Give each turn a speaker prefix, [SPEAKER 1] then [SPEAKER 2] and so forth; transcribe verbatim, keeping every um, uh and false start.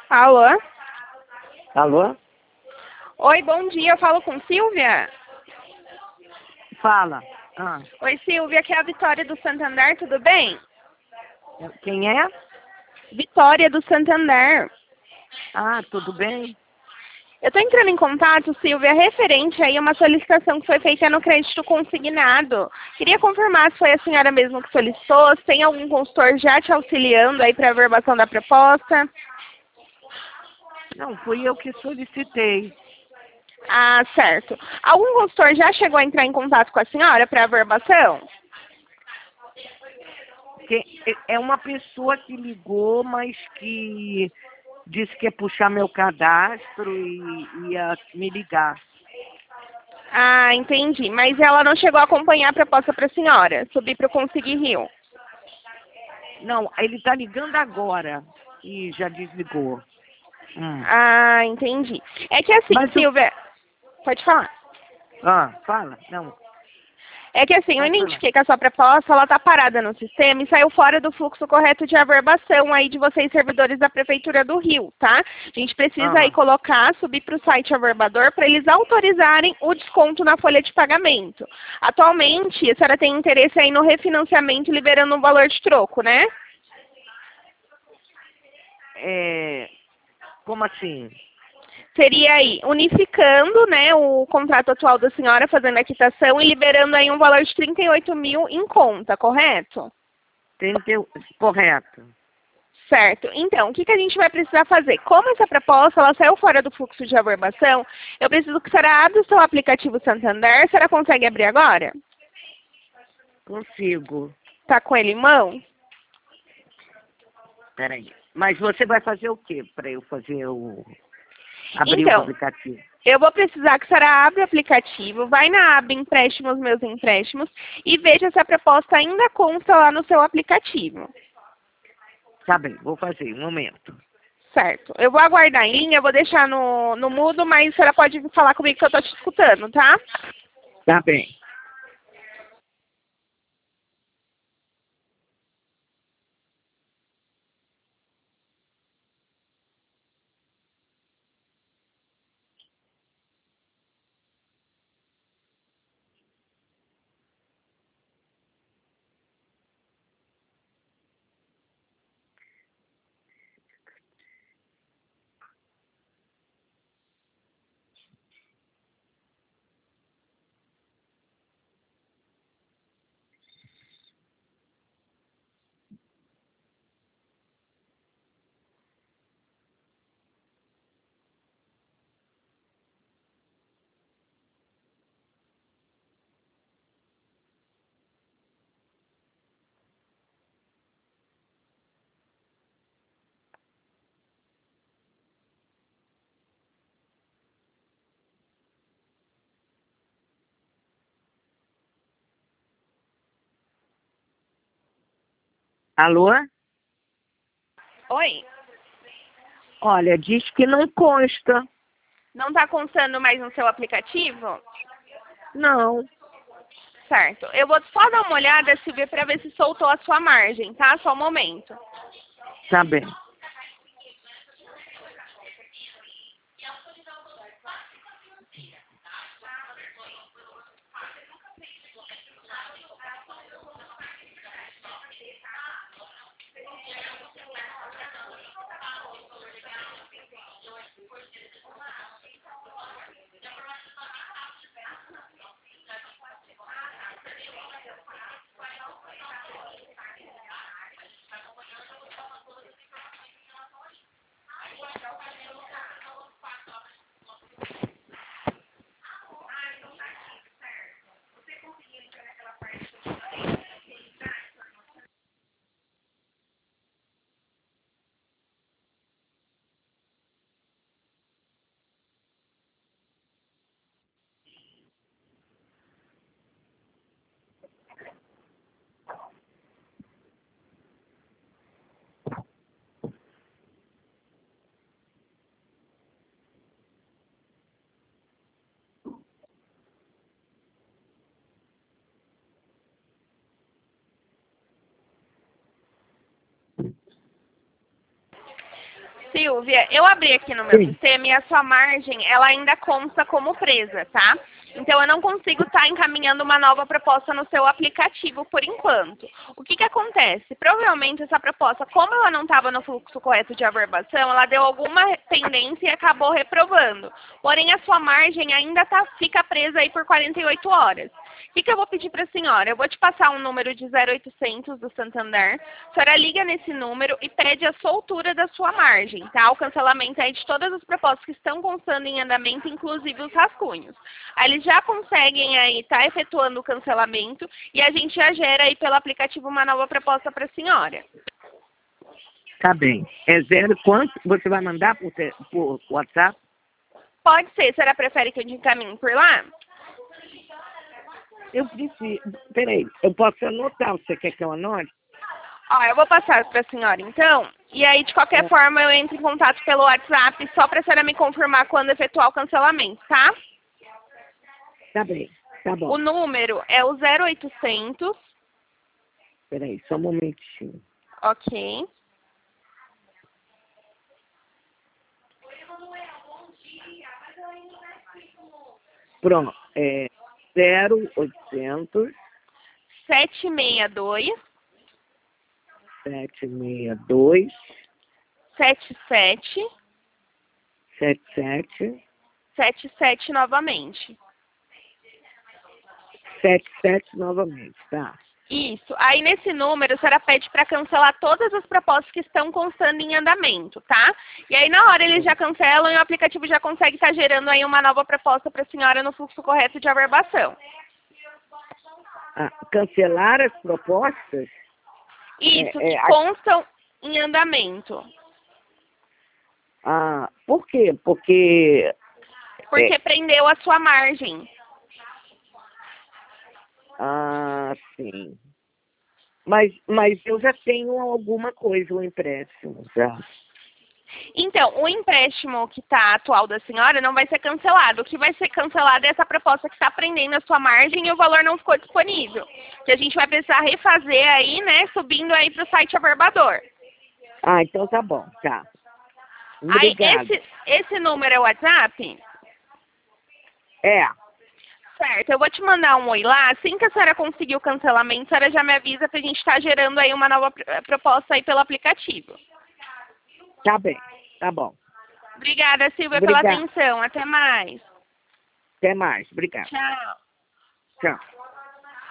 [SPEAKER 1] Alô?
[SPEAKER 2] Alô?
[SPEAKER 1] Oi, bom dia. Eu falo com Silvia?
[SPEAKER 2] Fala. Ah,
[SPEAKER 1] Oi, Silvia. Aqui é a Vitória do Santander, tudo bem?
[SPEAKER 2] quem é?
[SPEAKER 1] Vitória do Santander.
[SPEAKER 2] Ah, tudo bem?
[SPEAKER 1] Eu estou entrando em contato, Silvia, referente aí a uma solicitação que foi feita no crédito consignado. Queria confirmar se foi a senhora mesmo que solicitou, se tem algum consultor já te auxiliando aí para a averbação da proposta.
[SPEAKER 2] Não, fui eu que solicitei.
[SPEAKER 1] Ah, certo. Algum consultor já chegou a entrar em contato com a senhora para a averbação?
[SPEAKER 2] Que é uma pessoa que ligou, mas que disse que ia puxar meu cadastro e ia me ligar.
[SPEAKER 1] Ah, entendi. Mas ela não chegou a acompanhar a proposta para a senhora, subir para o Conseguir Rio.
[SPEAKER 2] Não, ele tá ligando agora e já desligou. Hum.
[SPEAKER 1] Ah, entendi. É que assim,
[SPEAKER 2] Mas o...
[SPEAKER 1] Silvia, pode falar.
[SPEAKER 2] Ah, fala. Não,
[SPEAKER 1] É que assim, eu
[SPEAKER 2] pode falar.
[SPEAKER 1] identifiquei que a sua proposta, ela está parada no sistema e saiu fora do fluxo correto de averbação aí de vocês, servidores da Prefeitura do Rio, tá? A gente precisa aí
[SPEAKER 2] Ah,
[SPEAKER 1] colocar, subir para o site averbador para eles autorizarem o desconto na folha de pagamento. Atualmente, a senhora tem interesse aí no refinanciamento liberando um valor de troco, né?
[SPEAKER 2] é... Como assim?
[SPEAKER 1] Seria aí, unificando, né, o contrato atual da senhora, fazendo a quitação e liberando aí um valor de trinta e oito mil em conta, correto?
[SPEAKER 2] Tem teu... Correto.
[SPEAKER 1] Certo. Então, o que, que a gente vai precisar fazer? Como essa proposta ela saiu fora do fluxo de averbação, eu preciso que a senhora abra o seu aplicativo Santander. A senhora consegue abrir agora?
[SPEAKER 2] Consigo.
[SPEAKER 1] Está com ele em mão?
[SPEAKER 2] Peraí. Mas você vai fazer o quê para eu fazer o... Abrir o
[SPEAKER 1] Então,
[SPEAKER 2] aplicativo?
[SPEAKER 1] eu vou precisar que a senhora abra o aplicativo, vai na aba Empréstimos, Meus Empréstimos e veja se a proposta ainda consta lá no seu aplicativo.
[SPEAKER 2] Tá bem, vou fazer, um momento.
[SPEAKER 1] Certo. Eu vou aguardar em linha, eu vou deixar no, no mudo, mas a senhora pode falar comigo que eu estou te escutando, tá?
[SPEAKER 2] Tá bem. Alô?
[SPEAKER 1] Oi.
[SPEAKER 2] Olha, diz que não consta.
[SPEAKER 1] Não está constando mais no seu aplicativo?
[SPEAKER 2] Não.
[SPEAKER 1] Certo. Eu vou só dar uma olhada, Silvia, para ver se soltou a sua margem, tá? Só um momento.
[SPEAKER 2] Tá bem.
[SPEAKER 1] Silvia, eu abri aqui no meu
[SPEAKER 2] Sim.
[SPEAKER 1] sistema e a sua margem, ela ainda consta como presa, tá? Então, eu não consigo estar encaminhando uma nova proposta no seu aplicativo por enquanto. O que que acontece? Provavelmente essa proposta, como ela não estava no fluxo correto de averbação, ela deu alguma pendência e acabou reprovando. Porém, a sua margem ainda tá, fica presa aí por quarenta e oito horas. O que que eu vou pedir para a senhora? Eu vou te passar um número de zero oitocentos do Santander. A senhora liga nesse número e pede a soltura da sua margem, tá? O cancelamento aí de todas as propostas que estão constando em andamento, inclusive os rascunhos. Aí eles já conseguem aí estar tá efetuando o cancelamento e a gente já gera aí pelo aplicativo uma nova proposta para a senhora.
[SPEAKER 2] Tá bem. É zero quanto? Você vai mandar por, te- por WhatsApp?
[SPEAKER 1] Pode ser. A senhora prefere que eu te encaminhe por lá?
[SPEAKER 2] Eu preciso. Peraí, eu posso anotar. Você quer que eu anote?
[SPEAKER 1] Ó, eu vou passar para a senhora então. E aí, de qualquer
[SPEAKER 2] É.
[SPEAKER 1] forma, eu entro em contato pelo WhatsApp só para a senhora me confirmar quando efetuar o cancelamento, tá?
[SPEAKER 2] Tá bem, tá bom.
[SPEAKER 1] O número é o zero oitocentos.
[SPEAKER 2] Peraí, só um momentinho.
[SPEAKER 1] Ok.
[SPEAKER 2] Pronto. É zero oitocentos,
[SPEAKER 1] sete seis dois,
[SPEAKER 2] sete seis dois,
[SPEAKER 1] sete sete,
[SPEAKER 2] sete sete,
[SPEAKER 1] sete sete novamente.
[SPEAKER 2] sete sete novamente, tá?
[SPEAKER 1] Isso. Aí nesse número a senhora pede para cancelar todas as propostas que estão constando em andamento, tá? E aí na hora eles já cancelam e o aplicativo já consegue estar gerando aí uma nova proposta para a senhora no fluxo correto de averbação.
[SPEAKER 2] Ah, cancelar as propostas?
[SPEAKER 1] Isso,
[SPEAKER 2] É,
[SPEAKER 1] que
[SPEAKER 2] é, a-
[SPEAKER 1] constam em andamento.
[SPEAKER 2] ah, por quê? Porque
[SPEAKER 1] Porque
[SPEAKER 2] é,
[SPEAKER 1] prendeu a sua margem.
[SPEAKER 2] ah, sim. Mas, mas eu já tenho alguma coisa, um empréstimo já.
[SPEAKER 1] Então, o empréstimo que está atual da senhora não vai ser cancelado. O que vai ser cancelado é essa proposta que está prendendo a sua margem e o valor não ficou disponível. Que a gente vai precisar refazer aí, né, subindo aí para o site averbador.
[SPEAKER 2] Ah, então tá bom, tá.
[SPEAKER 1] Aí,
[SPEAKER 2] Obrigado.
[SPEAKER 1] esse, esse número é o WhatsApp?
[SPEAKER 2] É,
[SPEAKER 1] Certo, eu vou te mandar um oi lá. Assim que a senhora conseguir o cancelamento, a senhora já me avisa para a gente estar gerando aí uma nova pr- proposta aí pelo aplicativo.
[SPEAKER 2] tá bem, tá bom.
[SPEAKER 1] Obrigada, Silvia, pela
[SPEAKER 2] Obrigado.
[SPEAKER 1] atenção. Até mais.
[SPEAKER 2] Até mais, obrigado.
[SPEAKER 1] Tchau.
[SPEAKER 2] Tchau.